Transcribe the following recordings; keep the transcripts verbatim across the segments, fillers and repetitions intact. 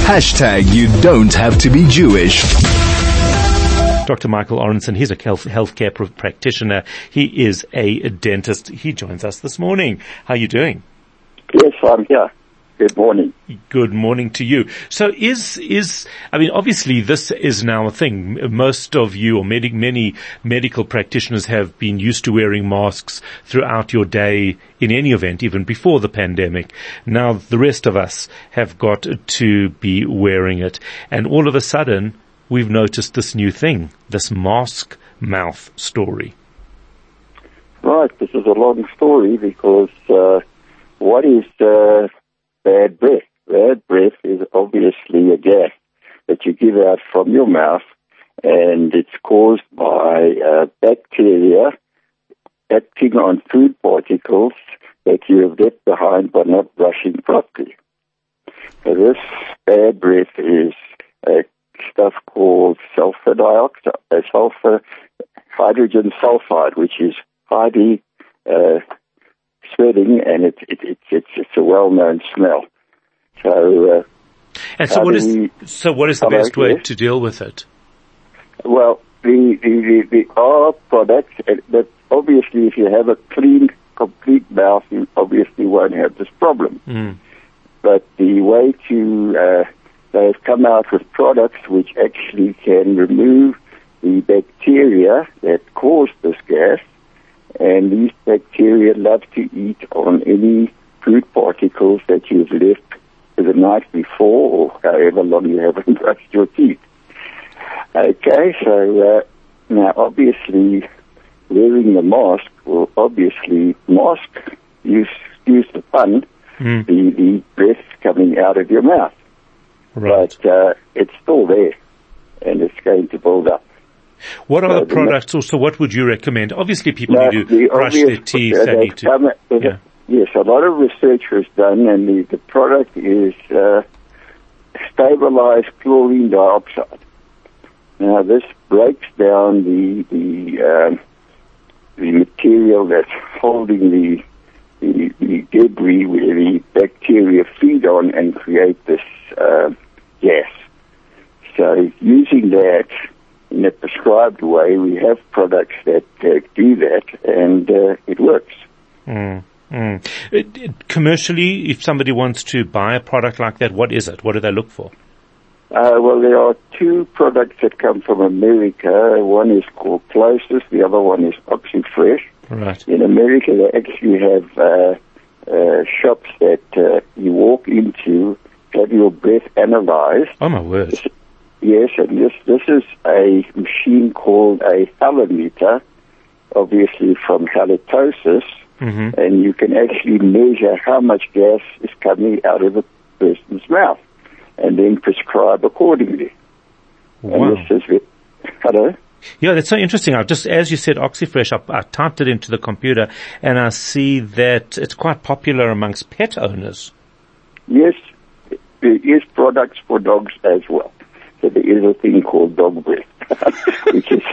Hashtag you don't have to be Jewish. Doctor Michael Orenson, he's a health, healthcare practitioner. He is a dentist. He joins us this morning. How are you doing? Yes, I'm here. Good morning. Good morning to you. So is, is, I mean, obviously this is now a thing. Most of you or many, many medical practitioners have been used to wearing masks throughout your day in any event, even before the pandemic. Now the rest of us have got to be wearing it. And all of a sudden we've noticed this new thing, this mask mouth story. Right. This is a long story because, uh, what is, uh, bad breath? Bad breath is obviously a gas that you give out from your mouth, and it's caused by uh, bacteria acting on food particles that you have left behind by not brushing properly. So this bad breath is uh, stuff called sulfur dioxide, uh, sulfur hydrogen sulfide, which is highly uh, sweating, and it, it, it, it's it's a well-known smell. So, uh, and so what is we, so what is the hello, best way yes? to deal with it? Well, the the the, the are products, but obviously, if you have a clean, complete mouth, you obviously won't have this problem. Mm. But the way to uh, they have come out with products which actually can remove the bacteria that cause this gas. And these bacteria love to eat on any food particles that you've left the night before or however long you haven't brushed your teeth. Okay, so uh, now obviously wearing the mask will obviously mask, use, use the pun, mm. the, the breath coming out of your mouth. Right. But uh, it's still there and it's going to build up. What are so the products the, also? What would you recommend? Obviously, people no, need to the brush obvious, their teeth. Uh, they need to, come, uh, yeah. Yes, a lot of research was done, and the, the product is uh, stabilized chlorine dioxide. Now, this breaks down the the um, the material that's holding the, the the debris where the bacteria feed on and create this uh, gas. So, using that in a prescribed way, we have products that uh, do that, and uh, it works. Mm, mm. It, it, commercially, if somebody wants to buy a product like that, what is it? What do they look for? Uh, well, there are two products that come from America. One is called Closest, the other one is OxyFresh. Right. In America, they actually have uh, uh, shops that uh, you walk into, have your breath analyzed. Oh, my word. Yes, and this this is a machine called a halometer, obviously from halitosis, mm-hmm. and you can actually measure how much gas is coming out of a person's mouth, and then prescribe accordingly. Wow. And this is it. Hello? Yeah, that's so interesting. I've just, as you said, OxyFresh, I, I typed it into the computer, and I see that it's quite popular amongst pet owners. Yes, there is products for dogs as well. So there is a thing called dog breath, which is...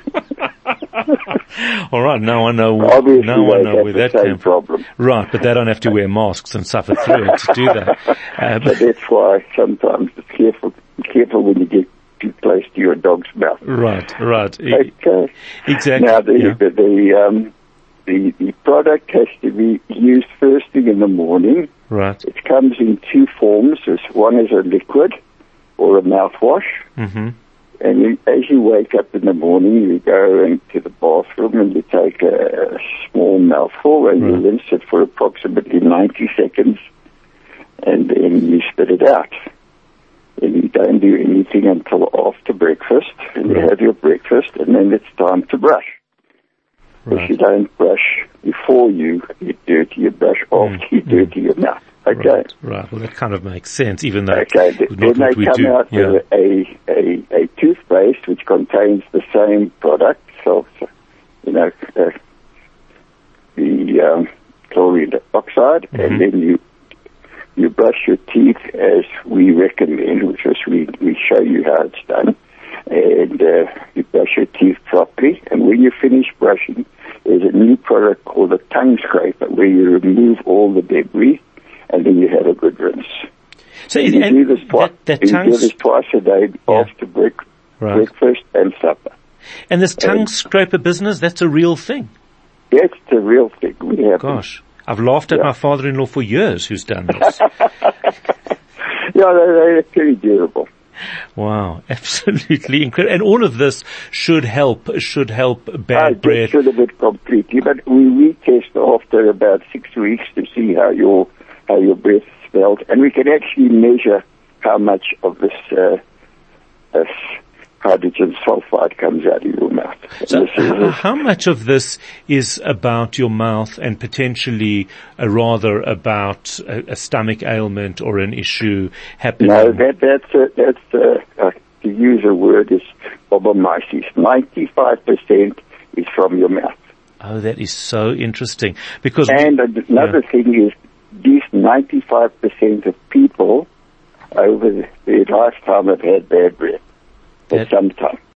All right, now I know, Obviously now I know where that came problem. from. Right, but they don't have to wear masks and suffer through it to do that. Uh, so that's why sometimes it's careful, careful when you get too close to your dog's mouth. Right, right. Okay. Exactly. Now, the, yeah. the, the, um, the, the product has to be used first thing in the morning. Right. It comes in two forms. One is a liquid, or a mouthwash, mm-hmm. and you, as you wake up in the morning, you go into the bathroom and you take a, a small mouthful and right. you rinse it for approximately ninety seconds, and then you spit it out. And you don't do anything until after breakfast, and right. you have your breakfast, and then it's time to brush. Right. If you don't brush before you eat dirty, you brush after mm. you dirty your mouth. Okay. Right, right. Well, that kind of makes sense, even though okay. it's not then what they we come do. out yeah. with a, a, a toothpaste which contains the same product, so, you know, uh, the um, chlorine dioxide, mm-hmm. and then you you brush your teeth as we recommend, which is we, we show you how it's done, and uh, you brush your teeth properly, and when you finish brushing, there's a new product called a tongue scraper where you remove all the debris, and then you have a good rinse. So So you and do this twice. that, that you tongue do this twice a day Yeah. after break, Right. breakfast and supper. And this tongue Um, scraper business, that's a real thing. That's the real thing. We have. Gosh, I've laughed at Yeah. my father-in-law for years who's done this. Yeah, they're, they're pretty durable. Wow, absolutely incredible. And all of this should help, should help I bad breath. just should have it completely, but we retest after about six weeks to see how your how your breath smelled, and we can actually measure how much of this, uh, this hydrogen sulfide comes out of your mouth. So This is- h- how much of this is about your mouth and potentially uh, rather about a, a stomach ailment or an issue happening? No, that, that's, uh, that's, uh, uh, to use a word is obomyces. ninety-five percent is from your mouth. Oh, that is so interesting. Because And another yeah. thing is, these ninety-five percent of people over their lifetime have had bad breath for That- some time.